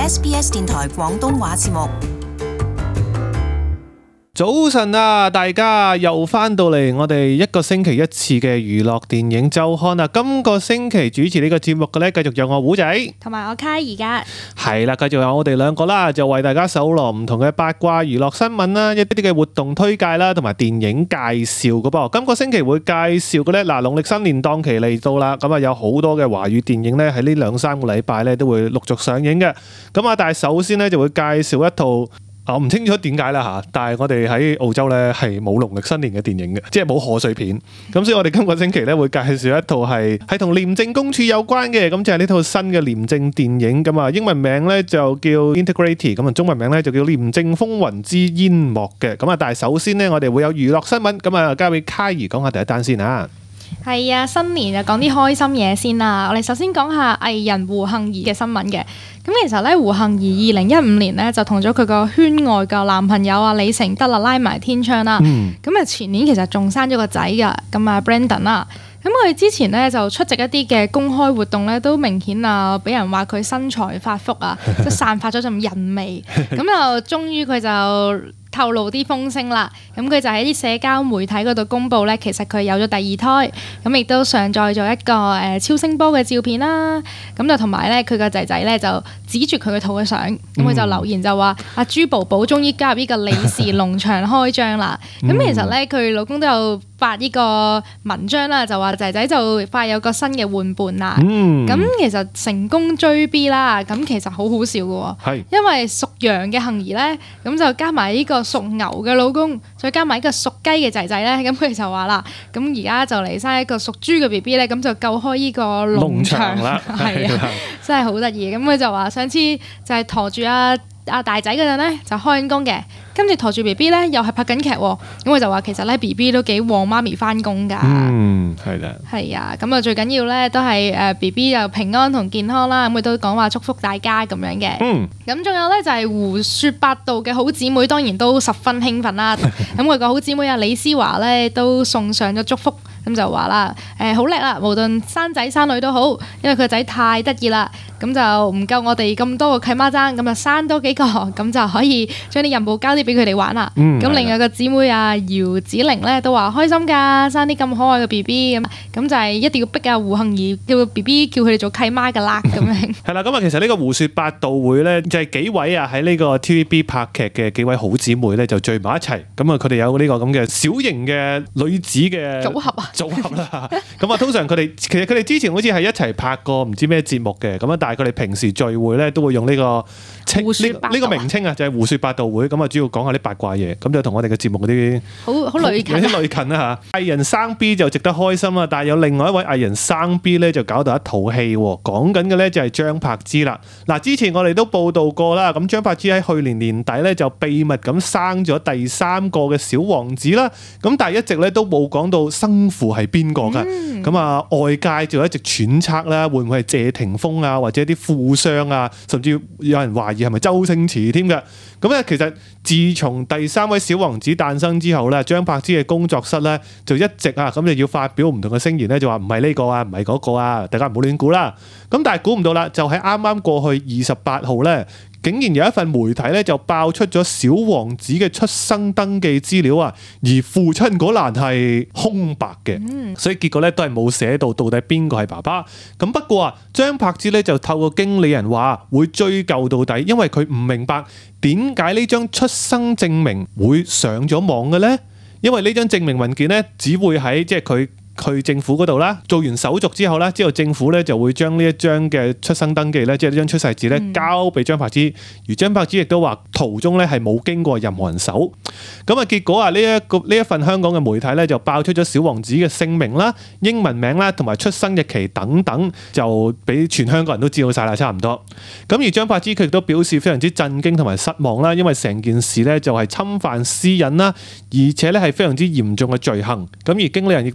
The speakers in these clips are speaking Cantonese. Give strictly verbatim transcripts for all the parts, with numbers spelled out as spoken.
S B S 電台廣東話節目。 早晨啊，大家又翻到嚟我哋一個星期一次嘅娛樂電影週刊啊！今個星期主持呢個節目嘅呢，繼續有我胡仔同埋我卡而家係啦，繼續有我哋兩個啦，就為大家搜羅唔同嘅八卦娛樂新聞啦，一啲啲嘅活動推介啦，同埋電影介紹嘅噃。今個星期會介紹嘅呢，嗱，農曆新年檔期嚟到啦，咁啊有好多嘅華語電影呢，喺呢兩三個禮拜呢都會陸續上映嘅。咁啊，但係首先呢，就會介紹一套。我唔清楚點解啦嚇，但係我哋喺澳洲咧係冇農曆新年嘅電影嘅，即係冇賀歲片。咁所以我哋今個星期咧會介紹一套係係同廉政公署有關嘅，咁就係呢套新嘅廉政電影。咁啊英文名咧就叫 Integrity， 咁啊中文名咧就叫廉政風雲之煙幕嘅。咁啊但係首先咧我哋會有娛樂新聞，咁啊交俾卡兒講下第一單先啊。 係啊，新年就講啲開心嘢先啦。我哋首先講下藝人胡杏兒嘅新聞嘅。咁其實咧，胡杏兒二零一五年咧就同咗佢個圈外嘅男朋友啊李承德啊拉埋天窗啦。咁啊、嗯、前年其實仲生咗個仔㗎，咁啊 Brandon 啦。咁佢之前咧就出席一啲嘅公開活動咧，都明顯啊俾人話佢身材發福啊，即係散發咗陣人味。咁就終於佢就透露啲風聲啦，咁佢就喺啲社交媒體嗰度公佈咧，其實佢有咗第二胎，咁亦都上載咗一個誒、呃、超聲波嘅照片啦，咁就同埋咧佢個仔仔咧就指住佢個肚嘅相，咁佢就留言就話：阿、嗯、豬寶寶終於加入呢個利是農場開張啦！咁、嗯、其實咧佢老公都有發呢個文章啦，就話仔仔就快有個新嘅玩伴啦。咁、嗯、其實成功追 B 啦，咁其實好好笑嘅喎，是因為屬羊嘅杏兒咧，咁就加埋呢個屬牛嘅老公，再加埋一個屬雞嘅仔仔咧，咁佢就話啦，咁而家就嚟生一個屬豬嘅 B B 咧，咁就夠開呢個農場啦，係啊，真係好得意。咁佢就話上次就係陀住阿阿大仔嗰陣咧就開緊工嘅，跟住陀住 B B 咧又係拍緊劇喎，咁佢就話其實咧 B B 都幾旺媽咪翻工㗎。嗯，係啦。係啊，咁啊最緊要咧都係誒 B B 又平安同健康啦，咁佢都講話祝福大家咁樣嘅。嗯。咁仲有咧就係胡說八道嘅好姊妹當然都十分興奮啦，咁佢個好姊妹啊李思華咧都送上咗祝福。咁就話啦，誒好叻啦，無論生仔生女都好，因為佢個仔太得意啦，咁就唔夠我哋咁多個契媽爭，咁就生多幾個，咁就可以將啲任務交啲俾佢哋玩啦。咁、嗯、另外個姊妹啊姚子玲咧都話開心㗎，生啲咁可愛嘅 B B 咁，咁就係一定要逼啊胡杏兒叫 B B 叫佢哋做契媽㗎啦咁樣。係啦，咁啊其實呢個胡說八道會咧就係幾位啊喺呢個 T V B 拍劇嘅幾位好姊妹咧就聚埋一齊，咁啊佢哋有呢個咁嘅小型嘅女子嘅組合啊。組合啦，咁啊通常佢哋其實佢哋之前好似係一齊拍過唔知咩節目嘅，咁啊但係佢哋平時聚會咧都會用呢個稱呢呢個名稱啊，就係胡說八道會，咁啊主要講下啲八卦嘢，咁就同我哋嘅節目嗰啲好好類近，有啲類近啦嚇。藝人生 B 就值得開心啊，但係有另外一位藝人生 B 咧就搞到一肚氣喎，講緊嘅咧就係張柏芝啦。嗱之前我哋都報道過啦，咁張柏芝喺去年年底咧就秘密咁生咗第三個嘅小王子啦，咁但係一直咧都冇講到生父係邊個噶？咁啊、嗯，外界就一直揣測啦，會唔會係謝霆鋒啊，或者啲富商啊，甚至有人懷疑係咪周星馳添嘅？咁咧，其實自從第三位小王子誕生之後咧，張柏芝嘅工作室咧就一直啊，咁就要發表唔同嘅聲言咧，就話唔係呢個啊，唔係嗰個啊，大家唔好亂估啦。咁但係估唔到啦，就喺啱啱過去二十八號咧。竟然有一份媒體咧就爆出咗小王子嘅出生登記資料啊，而父親嗰欄係空白嘅，嗯、所以結果咧都係冇寫到到底邊個係爸爸。咁不過啊，張柏芝咧就透過經理人話會追究到底，因為佢唔明白點解呢張出生證明會上咗網嘅咧，因為呢張證明文件咧只會喺即係佢。去政府嗰度啦，做完手續之後咧，之後政府咧就會將呢一張嘅出生登記咧，即係呢張出世紙咧，交俾張柏芝。而張柏芝亦都話途中咧係冇經過任何人手。咁啊，結果啊，呢一個呢一份香港嘅媒體咧就爆出咗小王子嘅姓名啦、英文名啦，同埋出生日期等等，就俾全香港人都知道晒啦，差唔多。咁而張柏芝佢亦都表示非常之震驚同埋失望啦，因為成件事咧就係侵犯私隱啦，而且咧係非常之嚴重嘅罪行。咁而經理人亦都強調。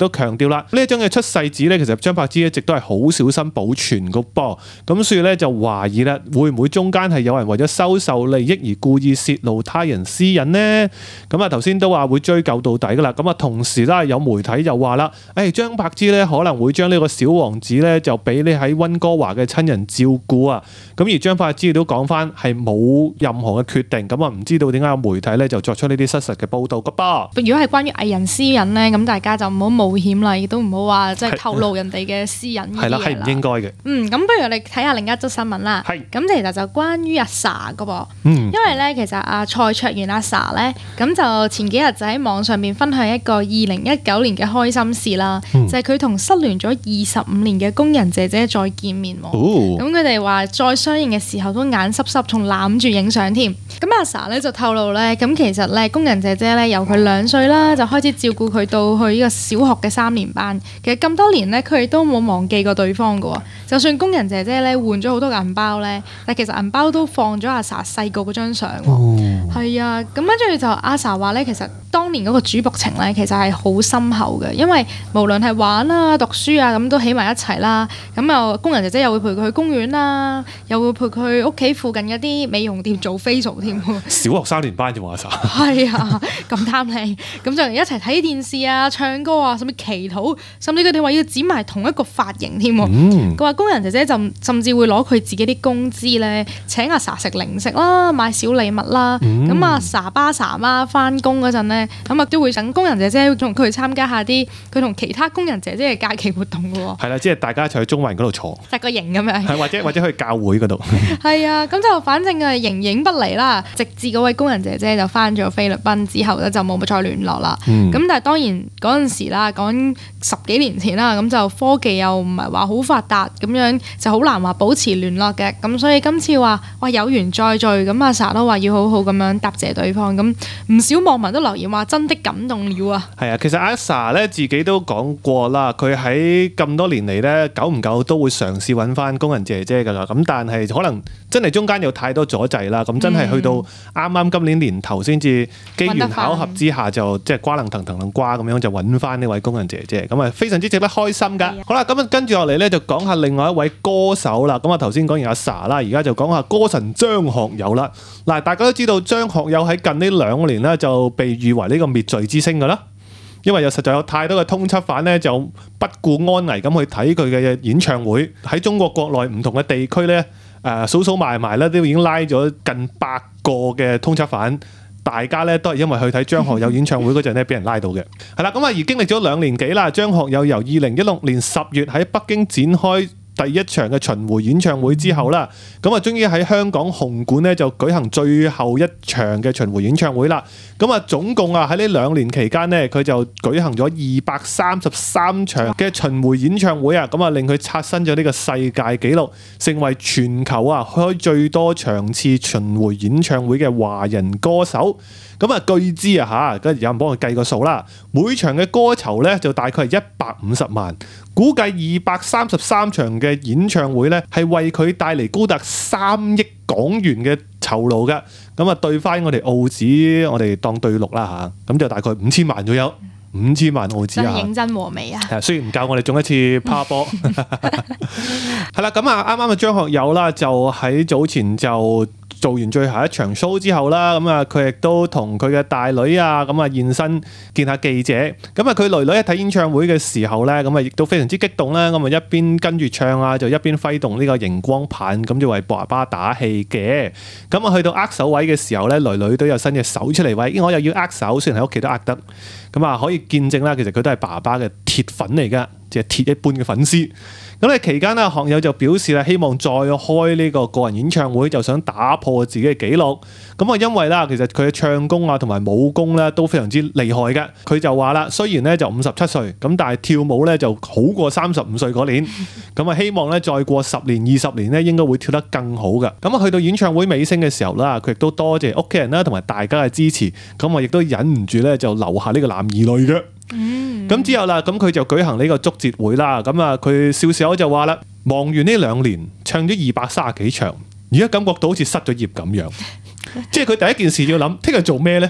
啦。呢一張嘅出世紙咧，其實張柏芝一直都係好小心保存個噃，咁所以咧就懷疑啦，會唔會中間係有人為咗收受利益而故意泄露他人私隱呢？咁啊頭先都話會追究到底噶啦，咁啊同時啦有媒體就話啦，誒張柏芝咧可能會將呢個小王子咧就俾你喺溫哥華嘅親人照顧啊，咁而張柏芝亦都講翻係冇任何嘅決定，咁啊唔知道點解有媒體咧就作出呢啲失實嘅報導噶噃。 如果係關於藝人私隱咧，咁大家就唔好冒險啦，亦都唔好話即係透露人哋嘅私隱呢啲嘢啦。係啦，係唔應該嘅。嗯，咁不如我哋睇下另一則新聞啦。係。咁其實就關於阿 sa 噶噃。嗯。因為咧，其實阿蔡卓妍阿 sa 咧，咁就前幾日就喺網上面分享一個二零一九年嘅開心事啦，嗯、就係佢同失聯咗二十五年嘅工人姐姐再見面喎。哦。咁佢哋話再相認嘅時候都眼濕濕，仲攬住影相添。咁阿 sa 咧就透露咧，咁其實咧工人姐姐咧由佢兩歲啦就開始照顧佢到去呢個小學嘅三年班。其實咁多年咧，佢哋都冇忘記過對方㗎喎。就算工人姐姐咧換咗好多銀包咧，但其實銀包都放咗阿 sa 細個嗰張相喎。係、哦、啊，咁跟住就阿 sa 話咧，其實當年嗰個主僕情咧，其實係好深厚嘅，因為無論係玩啊、讀書啊，咁都起埋一齊啦。咁又工人姐姐又會陪佢去公園啦，又會陪佢去屋企附近嗰啲美容店做 facial 添。 小學三年班啫嘛，阿 sa。 係啊，咁貪靚，咁就一齊睇電視啊、唱歌啊，甚至祈禱，甚至佢哋話要剪埋同一個髮型添。佢話、嗯、工人姐姐就甚至會攞佢自己啲工資咧，請阿 sa 食零食啦，買小禮物啦。咁、嗯、阿 sa 爸 sa 媽翻工嗰陣咧，咁啊都會等工人姐姐同佢參加下啲佢同其他工人姐姐嘅假期活動嘅喎。係啦，即係大家一齊去中環嗰度坐，紮個營咁樣。係或者或者去教會嗰度。係啊，咁就反正係形影不離啦。直至嗰位工人姐姐就翻咗菲律賓之後咧，就冇再聯絡啦。咁、嗯、但係當然嗰陣時啦，講十幾年前啦，咁就科技又唔係話好發達，咁樣就好難話保持聯絡嘅。咁所以今次話哇有緣再聚，咁阿 sa 都話要好好咁樣答謝對方。咁唔少網民都留言話真的感動了啊！係啊，其實阿 sa 咧自己都講過啦，佢喺咁多年嚟咧，久唔久都會嘗試揾翻工人姐姐㗎啦。咁但係可能真係中間有太多阻滯啦。咁真係去到啱啱今年年頭先至機緣巧合之下就即係瓜能騰騰能瓜咁樣就揾翻呢位工人姐姐，咁啊非常之值得開心㗎。的好啦，咁啊跟住落嚟咧就講下另外一位歌手啦。咁啊頭先講完阿 sa 啦，而家就講下歌神張學友啦。嗱，大家都知道張學友喺近呢兩年咧就被譽為呢個滅罪之星㗎啦。因為有實在有太多嘅通緝犯咧，就不顧安危咁去睇佢嘅演唱會。喺中國國內唔同嘅地區咧，誒數數埋埋咧都已經拉咗近百個嘅通緝犯。大家咧都係因為去睇張學友演唱會嗰陣咧，俾人拉到嘅。係啦，咁啊而經歷咗兩年幾啦，張學友由二零一六年十月喺北京展開第一場嘅巡迴演唱會之後啦，咁啊終於喺香港紅館咧就舉行最後一場嘅巡迴演唱會啦。咁啊總共啊喺呢兩年期間咧，佢就舉行咗二百三十三場嘅巡迴演唱會啊，咁啊令佢刷新咗呢個世界紀錄，成為全球啊開最多場次巡迴演唱會嘅華人歌手。咁啊據知啊嚇，跟住有人幫佢計個數啦，每場嘅歌酬咧就大概係一百五十萬。估計二百三十三場嘅演唱會咧，係為佢帶嚟高達三億港元嘅酬勞嘅。咁啊，對翻我哋澳紙，我哋當對六啦嚇，咁就大概五千萬左右，五千萬澳紙啊！真係認真和美啊！係雖然唔夠我哋中一次 Powerball。係啦，咁啊，啱啱嘅張學友啦，就喺早前就做完最後一場 show 之後啦，咁啊佢亦都同佢嘅大女啊咁啊現身見下記者。咁啊佢女女一睇演唱會嘅時候咧，咁啊亦都非常之激動啦。咁啊一邊跟住唱啊，就一邊揮動呢個熒光棒，咁就為爸爸打氣嘅。咁啊去到握手位嘅時候咧，女女都有伸隻手出嚟喂，我又要握手，雖然喺屋企都握得。咁啊可以見證啦，其實佢都係爸爸嘅鐵粉嚟噶，即係鐵一般嘅粉絲。咁咧期間咧，學友就表示啦，希望再開呢個個人演唱會，就想打破自己嘅紀錄。咁啊，因為啦，其實佢嘅唱功啊同埋武功咧都非常之厲害嘅。佢就話啦，雖然咧就五十七歲，咁但係跳舞咧就好過三十五歲嗰年。咁啊，希望咧再過十年、二十年咧，應該會跳得更好嘅。咁啊，去到演唱會尾聲嘅時候啦，佢亦都多謝屋企人啦同埋大家嘅支持。咁啊，亦都忍唔住咧就流下呢個男兒淚嘅。咁、嗯、之後啦，咁佢就舉行呢個祝捷會啦。咁啊，佢笑笑就話啦，忙完呢兩年，唱咗二百三十幾場，而家感覺到好似失咗業咁樣。即係佢第一件事要諗，聽日做咩呢？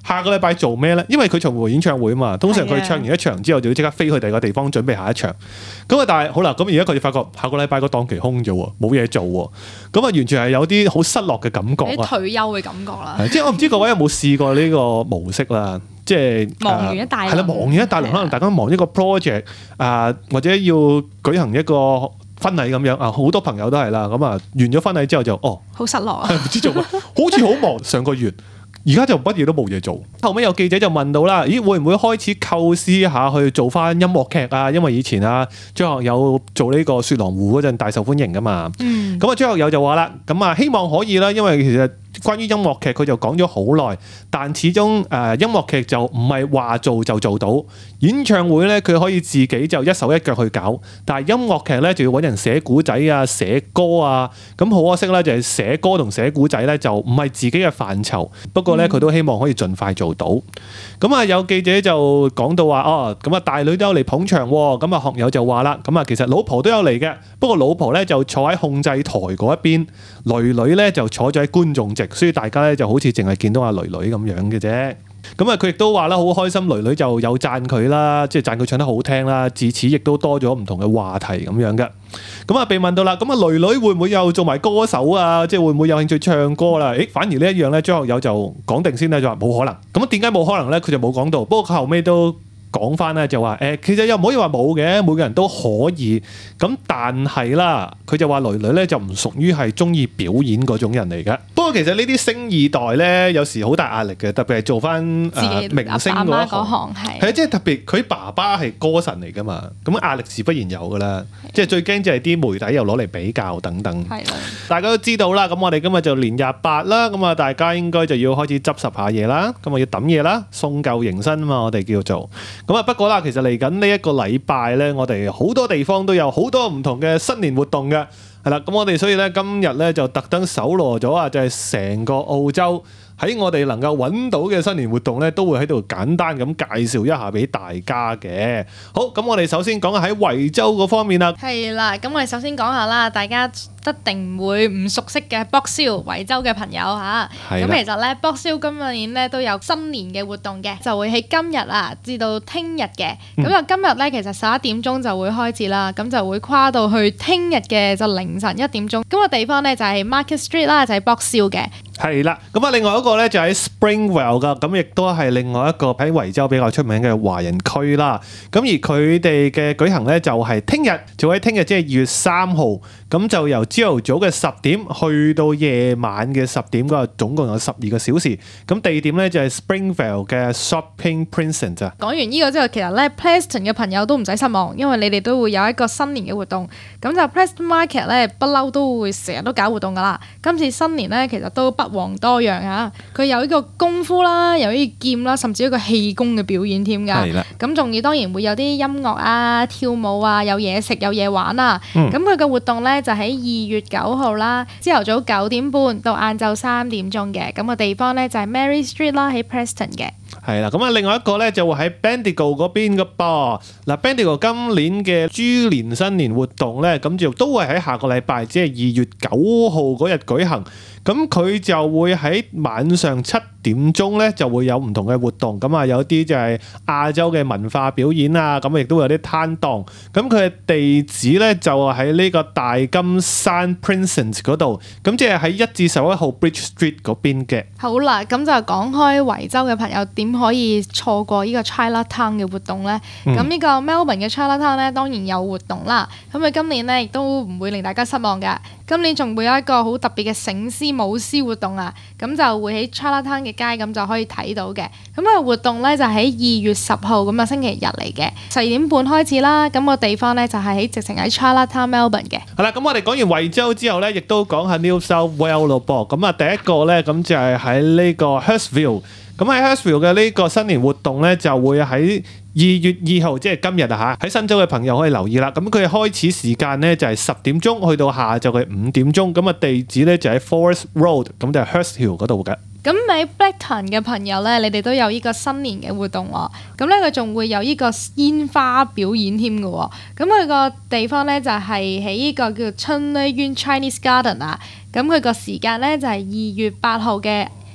下個禮拜做咩咧？因為佢巡迴演唱會啊嘛，通常佢唱完一場之後就要即刻飛去第二個地方準備下一場。咁啊，但係好啦，咁而家佢哋發覺下個禮拜個檔期空咗喎，冇嘢做喎，咁啊完全係有啲好失落嘅感覺啊！ 退休嘅感覺啦。 即係我唔知各位有冇試過呢個模式啦，即係忙完一大輪， 係啦，忙完一大輪，可能大家忙一個 project 啊，或者要舉行一個婚禮咁樣啊，好多朋友都係啦，咁啊完咗婚禮之後就哦， 好失落啊， 唔知做乜，好似好忙上個月。而家就乜嘢都冇嘢做，後尾有記者就問到啦，咦會唔會開始構思下去做翻音樂劇啊？因為以前啊張學友做呢個雪狼湖嗰陣大受歡迎噶嘛， 嗯， 咁啊張學友就話啦，咁啊希望可以啦，因為其實關於音樂劇佢就講咗好耐，但始終誒、呃、音樂劇就唔係話做就做到，演唱會咧佢可以自己就一手一腳去搞，但係音樂劇咧就要揾人寫古仔啊、寫歌啊，咁好可惜咧就係寫歌同寫古仔咧就唔係自己嘅範疇，不過咧佢都希望可以盡快做到。咁啊有記者就講到話哦，咁啊大女都有嚟捧場喎，咁啊學友就話啦，咁啊其實老婆都有嚟嘅，不過老婆咧就坐喺控制台嗰一邊，女女咧就坐咗喺觀眾席，所以大家咧就好似淨係見到阿女女咁樣嘅啫。咁啊佢亦都話啦，好開心，女女就有讚佢啦，即係讚佢唱得好聽啦，自此亦都多咗唔同嘅話題咁樣嘅。咁啊被問到啦，咁啊女女會唔會又做埋歌手啊？即係會唔會有興趣唱歌啦？誒，反而呢一樣咧，張學友就講定先啦，就話冇可能。咁啊點解冇可能咧？佢就冇講到，不過佢後尾都講翻咧就話誒，其實又唔可以話冇嘅，每個人都可以。咁但係啦，佢就話女女咧就唔屬於係中意表演嗰種人嚟嘅。不過其實呢啲星二代咧，有時好大壓力嘅，特別係做翻誒明星嗰行係。係啊，即係特別佢爸爸係歌神嚟噶嘛，咁壓力自不然有噶啦。即係最驚就係啲媒體又攞嚟比較等等。係啦，大家都知道啦。咁我哋今日就年廿八啦，咁啊大家應該就要開始執拾下嘢啦，咁啊要抌嘢啦，送舊迎新啊嘛，我哋叫做。咁啊不過啦，其實嚟緊呢一個禮拜咧，我哋好多地方都有好多唔同嘅新年活動嘅，係啦。咁我哋所以咧今日咧就特登搜羅咗啊，就係成個澳洲喺我哋能夠揾到嘅新年活動咧，都會喺度簡單咁介紹一下俾大家嘅。好，咁我哋首先講下喺維州嗰方面啦。 係啦，咁我哋首先講下啦，大家一定唔會唔熟悉嘅卜燒維州嘅朋友嚇。咁其實咧卜燒今年咧都有新年嘅活動嘅，就會喺今日啊至到聽日嘅。咁就、嗯、今日咧其實十一點鐘就會開始啦，咁就會跨到去聽日嘅就凌晨一點鐘。咁個地方咧就係 Market Street 啦，就係卜燒嘅。 係啦，咁啊另外一個咧就喺 Springvale 噶，咁亦都係另外一個喺維州比較出名嘅華人區啦。咁而佢哋嘅舉行咧就係聽日，就喺聽日即係二月三號，咁就由朝頭早嘅十點去到夜晚嘅十點，嗰個總共有十二個小時。咁地點咧就係 Springvale 嘅 Shopping Precinct 啊。講完呢個之後，其實咧 Preston 嘅朋友都唔使失望，因為你哋都會有一個新年嘅活動。咁就 Preston Market 咧不嬲都會成日都搞活動噶啦。今次新年咧其實都不遑多讓嚇，佢有呢個功夫啦，有呢個劍啦，甚至一個氣功嘅表演添㗎。係啦，咁仲要當然會有啲音樂啊、跳舞啊、有嘢食、有嘢玩啊。咁佢嘅活動咧就喺二月九號啦，朝頭早九點半到晏晝三點鐘嘅。咁個地方咧就係 Mary Street 啦，喺 Preston 嘅。 係啦，咁啊另外一個咧就會喺 Bendigo 嗰邊嘅噃。嗱 Bendigo 今年嘅豬年新年活動咧，咁就都會喺下個禮拜，即係二月九號嗰日舉行。咁佢就會喺晚上七點鐘咧就會有唔同嘅活動，咁啊有啲就係亞洲嘅文化表演啊，咁亦都有啲攤檔。咁佢嘅地址咧就喺呢個大金山 Precinct 嗰度，咁即係喺一至十一號 Bridge Street 嗰邊嘅。好啦，咁就講開維州嘅朋友點可以錯過呢個 Chinatown 嘅活動咧？咁呢、嗯、個 Melbourne 嘅 Chinatown 咧當然有活動啦。咁佢今年咧亦都唔會令大家失望嘅。今年仲會有一個好特別嘅醒獅舞獅活動啊！咁就會喺 Chinatown 嘅街咁就可以睇到嘅。咁個活動咧就喺二月十號咁啊星期日嚟嘅，十二點半開始啦。咁個地方咧就係喺直情喺 Chinatown Melbourne 嘅。係啦，咁我哋講完維州之後咧，亦都講下 New South Wales 咯噃。咁啊第一個咧咁就係喺呢個 Hurstville。咁喺 Hurstville 嘅呢個新年活動咧就會喺二月二號，即係今日啊嚇，喺新州嘅朋友可以留意啦。咁佢開始時間咧就係十點鐘，去到下晝嘅五點鐘。咁啊地址咧就喺 Forest Road，咁就係 Hurstville 嗰度嘅。咁喺 Blacktown 嘅朋友咧，你哋都有呢個新年嘅活動喎。咁咧佢仲會有呢個煙花表演添嘅喎。咁佢個地方咧就係喺呢個叫春麗苑 Chinese Garden 啊。咁佢個時間咧就係二月八號嘅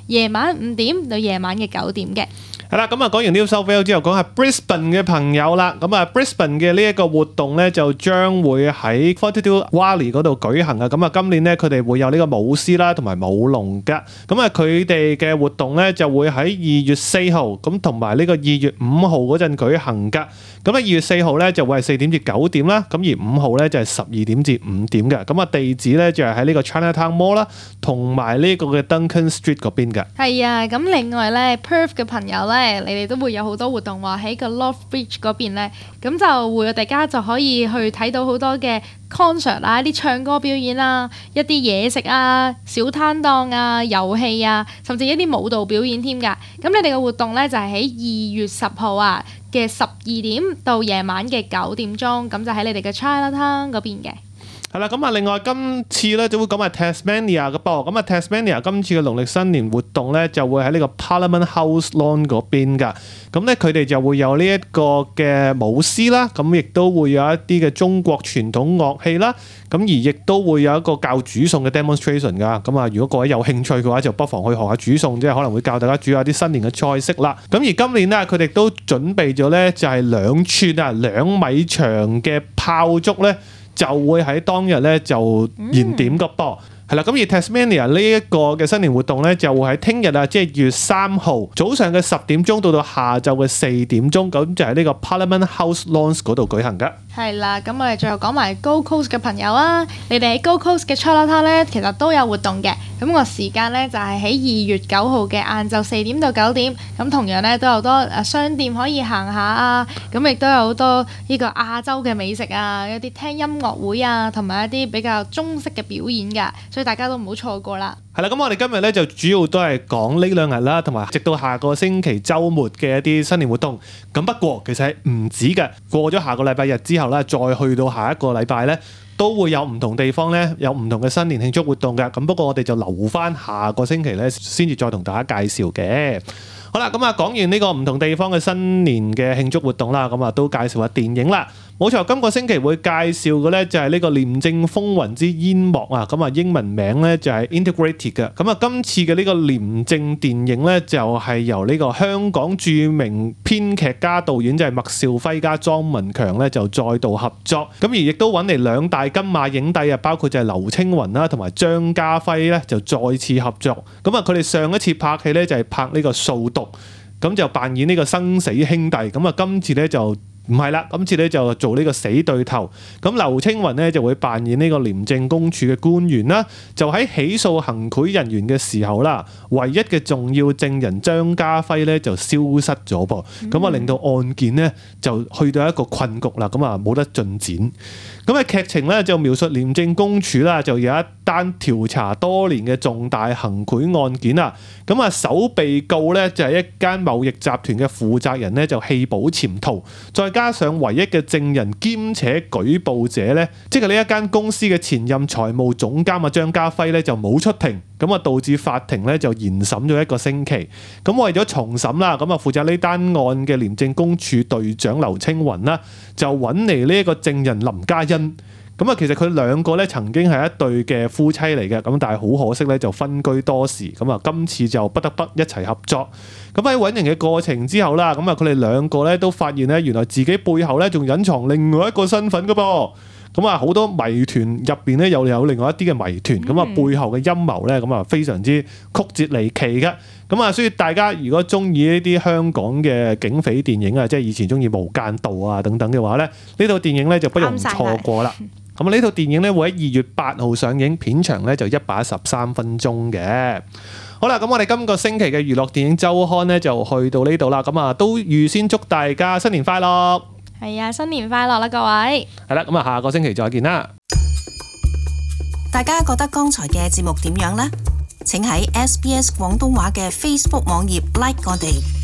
夜晚五點到夜晚嘅九點嘅。 係啦，咁啊講完 New South Wales之後，講下 Brisbane 嘅朋友啦。咁啊 Brisbane 嘅呢一個活動咧，就將會喺 Fortitude Valley 嗰度舉行啊。咁啊今年咧，佢哋會有呢個舞獅啦，同埋舞龍噶。咁啊佢哋嘅活動咧，就會喺二月四號咁同埋呢個二月五號嗰陣舉行噶。咁啊二月四號咧就會係四點至九點啦，咁而五號咧就係十二點至五點嘅。咁啊地址咧就係喺呢個 Chinatown Mall 啦，同埋呢個嘅 Duncan Street 嗰邊嘅。 係啊，咁另外咧 Perth 嘅朋友咧。你哋都會有好多活動話喺個 Lethbridge 嗰邊咧，咁就會大家就可以去睇到好多嘅 concert 啊，啲唱歌表演啊，一啲嘢食啊，小攤檔啊，遊戲啊，甚至一啲舞蹈表演添㗎。咁你哋嘅活動咧就係喺二月十號啊嘅十二點到夜晚嘅九點鐘，咁就喺你哋嘅 Chinatown 嗰邊嘅。 係啦，咁啊，另外今次咧就會講埋 Tasmania 嘅噃，咁啊 Tasmania 今次嘅農曆新年活動咧就會喺呢個 Parliament House Lawn 嗰邊㗎，咁咧佢哋就會有呢一個嘅舞獅啦，咁亦都會有一啲嘅中國傳統樂器啦，咁而亦都會有一個教煮餸嘅 demonstration 㗎，咁啊如果各位有興趣嘅話，就不妨去學下煮餸，即係可能會教大家煮下啲新年嘅菜式啦。咁而今年咧佢哋都準備咗咧就係兩寸啊兩米長嘅炮竹咧。就會喺當日咧就燃點個噃，係啦。咁而 Tasmania 呢一個嘅新年活動咧，就會喺聽日啊，即係二月三號早上嘅十點鐘到到下晝嘅四點鐘，咁就喺呢個 Parliament House Lawns 嗰度舉行㗎。 係啦，咁我哋最後講埋 Gold Coast 嘅朋友啊，你哋喺 Gold Coast 嘅 Chinatown 咧，其實都有活動嘅。咁個時間咧就係喺二月九號嘅晏晝四點到九點。咁同樣咧都有好多誒商店可以行下啊。咁亦都有好多呢個亞洲嘅美食啊，一啲聽音樂會啊，同埋一啲比較中式嘅表演㗎。所以大家都唔好錯過啦。 係啦，咁我哋今日咧就主要都係講呢兩日啦，同埋直到下個星期週末嘅一啲新年活動。咁不過其實係唔止嘅，過咗下個禮拜日之後咧，再去到下一個禮拜咧，都會有唔同地方咧有唔同嘅新年慶祝活動嘅。咁不過我哋就留翻下個星期咧，先至再同大家介紹嘅。好啦，咁啊講完呢個唔同地方嘅新年嘅慶祝活動啦，咁啊都介紹下電影啦。冇錯，今個星期會介紹嘅咧就係呢個《廉政風雲之煙幕》啊，咁啊英文名咧就係 Integrated 嘅。咁啊今次嘅呢個廉政電影咧就係由呢個香港著名編劇加導演就係麥兆輝加莊文強咧就再度合作。咁而亦都揾嚟兩大金馬影帝啊，包括就係劉青雲啦同埋張家輝咧就再次合作。咁啊佢哋上一次拍戲咧就係拍呢個掃毒，咁就扮演呢個生死兄弟。咁啊今次咧就唔係啦，今次咧就做呢個死對頭。咁劉青雲咧就會扮演呢個廉政公署嘅官員啦，就喺起訴行賄人員嘅時候啦，唯一嘅重要證人張家輝咧就消失咗噃，咁啊令到案件咧就去到一個困局啦，咁啊冇得進展。咁啊劇情咧就描述廉政公署啦，就有一單調查多年嘅重大行賄案件啊，咁啊首被告咧就係一間貿易集團嘅負責人咧就棄保潛逃，再加上唯一嘅證人兼且舉報者咧，即係呢一間公司嘅前任財務總監啊張家輝咧就冇出庭，咁啊導致法庭咧就延審咗一個星期。咁為咗重審啦，咁啊負責呢單案嘅廉政公署隊長劉青雲啦，就揾嚟呢一個證人林嘉欣。咁啊，其實佢兩個咧曾經係一對嘅夫妻嚟嘅，咁但係好可惜咧就分居多時，咁啊今次就不得不一齊合作。咁喺揾人嘅過程之後啦，咁啊佢哋兩個咧都發現咧原來自己背後咧仲隱藏另外一個身份㗎噃。咁啊好多謎團入邊咧又有另外一啲嘅謎團，咁啊背後嘅陰謀咧咁啊非常之曲折離奇嘅。咁啊，所以大家如果中意呢啲香港嘅警匪電影啊，即係以前中意無間道啊等等嘅話咧，呢套電影咧就不容錯過啦。咁呢套電影咧會喺二月八號上映，片長咧就一百一十三分鐘嘅。好啦，咁我哋今個星期嘅娛樂電影週刊咧就去到呢度啦。咁啊，都預先祝大家新年快樂。 係啊，新年快樂啦，各位。 係啦，咁啊，下個星期再見啦。 大家覺得剛才嘅節目點樣呢？請喺 S B S 廣東話嘅 Facebook 網頁 like 我哋。